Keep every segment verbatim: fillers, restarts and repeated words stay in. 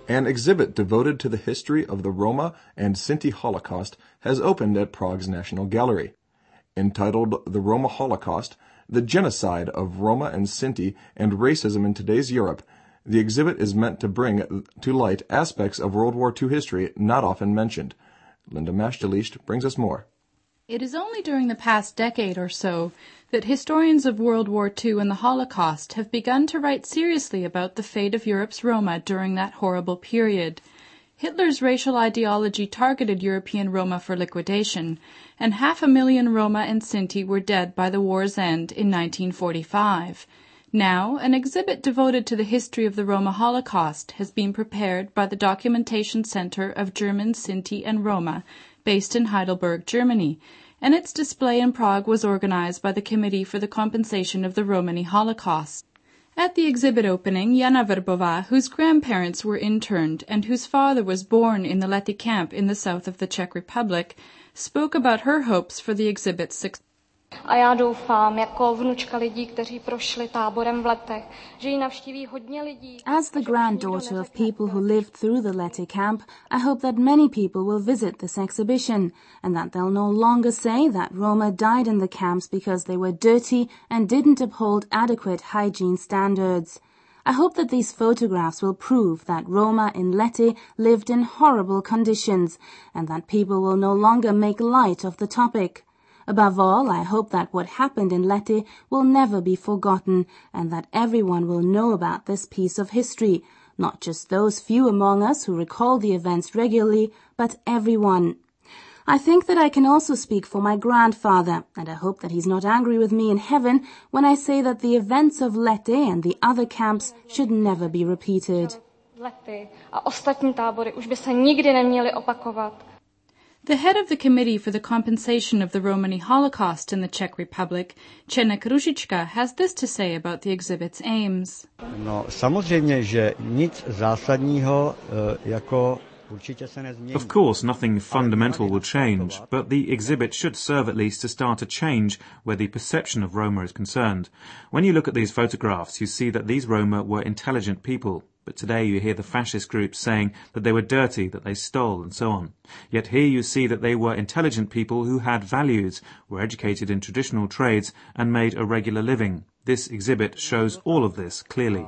An exhibit devoted to the history of the Roma and Sinti Holocaust has opened at Prague's National Gallery. Entitled The Roma Holocaust, The Genocide of Roma and Sinti and Racism in Today's Europe, the exhibit is meant to bring to light aspects of World War Two history not often mentioned. Linda Machtelicht brings us more. It is only during the past decade or so that historians of World War Two and the Holocaust have begun to write seriously about the fate of Europe's Roma during that horrible period. Hitler's racial ideology targeted European Roma for liquidation, and half a million Roma and Sinti were dead by the war's end in nineteen forty-five. Now, an exhibit devoted to the history of the Roma Holocaust has been prepared by the Documentation Center of German Sinti and Roma, based in Heidelberg, Germany, and its display in Prague was organized by the Committee for the Compensation of the Romani Holocaust. At the exhibit opening, Jana Verbová, whose grandparents were interned and whose father was born in the Lety camp in the south of the Czech Republic, spoke about her hopes for the exhibit's success. A já doufám, jako vnučka lidí, kteří prošli táborem v Letech, že ji navštíví hodně lidí. As the granddaughter of people who lived through the Lety camp, I hope that many people will visit this exhibition, and that they'll no longer say that Roma died in the camps because they were dirty and didn't uphold adequate hygiene standards. I hope that these photographs will prove that Roma in Lety lived in horrible conditions, and that people will no longer make light of the topic. Above all, I hope that what happened in Lety will never be forgotten, and that everyone will know about this piece of history, not just those few among us who recall the events regularly, but everyone. I think that I can also speak for my grandfather, and I hope that he's not angry with me in heaven when I say that the events of Lety and the other camps should never be repeated. Lety a ostatní tábory už by se nikdy neměly opakovat. The head of the Committee for the Compensation of the Romani Holocaust in the Czech Republic, Čenek Růžička, has this to say about the exhibit's aims. No, samozřejmě, že nic zásadního jako určitě se nezmění. Of course, nothing fundamental will change, but the exhibit should serve at least to start a change where the perception of Roma is concerned. When you look at these photographs, you see that these Roma were intelligent people. But today you hear the fascist groups saying that they were dirty, that they stole, and so on. Yet here you see that they were intelligent people who had values, were educated in traditional trades, and made a regular living. This exhibit shows all of this clearly.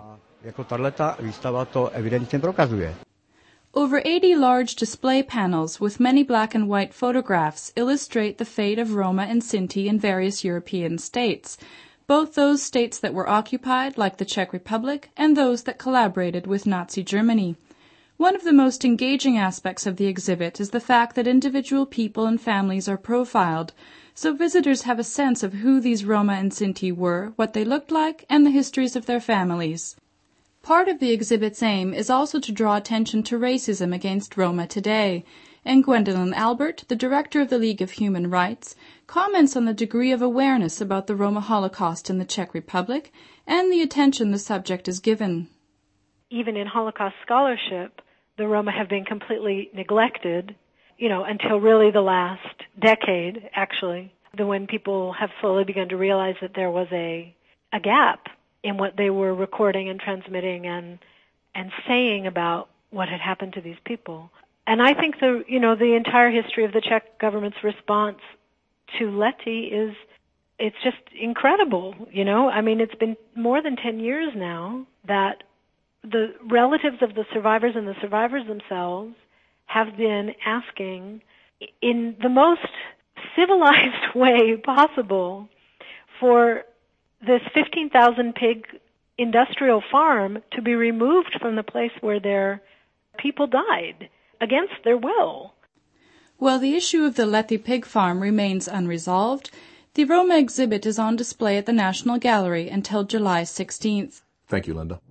Over eighty large display panels with many black and white photographs illustrate the fate of Roma and Sinti in various European states, both those states that were occupied, like the Czech Republic, and those that collaborated with Nazi Germany. One of the most engaging aspects of the exhibit is the fact that individual people and families are profiled, so visitors have a sense of who these Roma and Sinti were, what they looked like, and the histories of their families. Part of the exhibit's aim is also to draw attention to racism against Roma today, and Gwendolyn Albert, the director of the League of Human Rights, comments on the degree of awareness about the Roma Holocaust in the Czech Republic and the attention the subject is given. Even in Holocaust scholarship, the Roma have been completely neglected, you know, until really the last decade, actually, when people have slowly begun to realize that there was a, a gap in what they were recording and transmitting and, and saying about what had happened to these people. And I think the, you know, the entire history of the Czech government's response to Lety is, it's just incredible, you know. I mean, it's been more than ten years now that the relatives of the survivors and the survivors themselves have been asking in the most civilized way possible for this fifteen thousand pig industrial farm to be removed from the place where their people died against their will. While the issue of the Lety pig farm remains unresolved, the Roma exhibit is on display at the National Gallery until July sixteenth. Thank you, Linda.